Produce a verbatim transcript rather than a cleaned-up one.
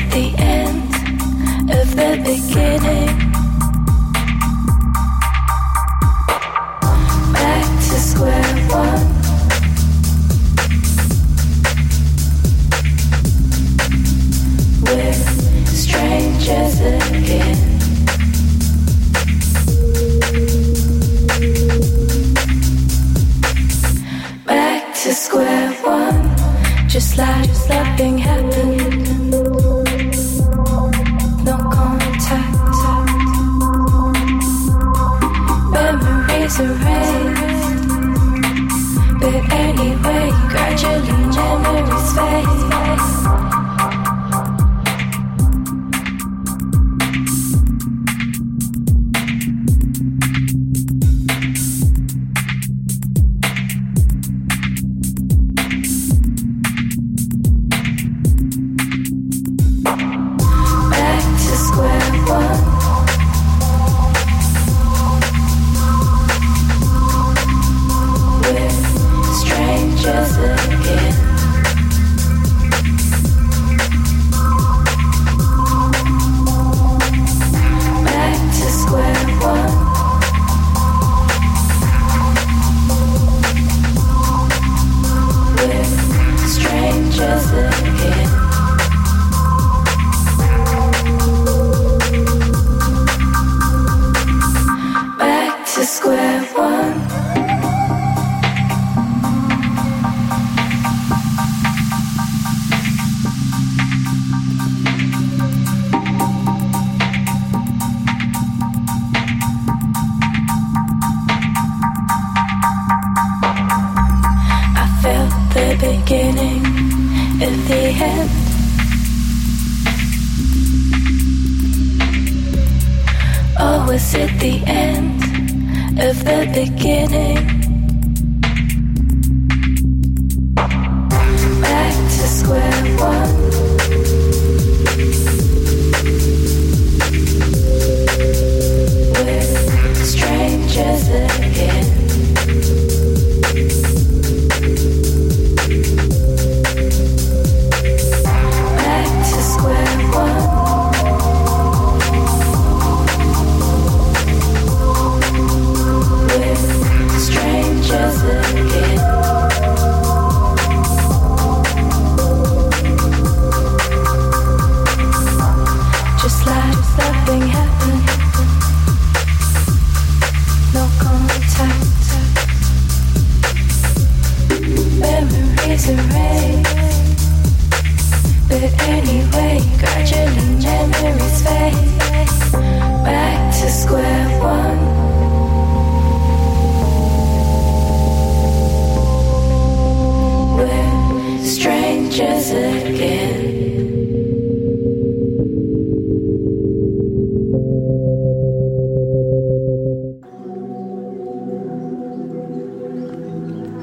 it the end of the beginning? Back to square one. We're strangers again. Back to square one. Just like nothing happened. No contact. Memories erased. But anyway, gradually memories fade. Beginning of the end. Or was it the end of the beginning? Back to square one.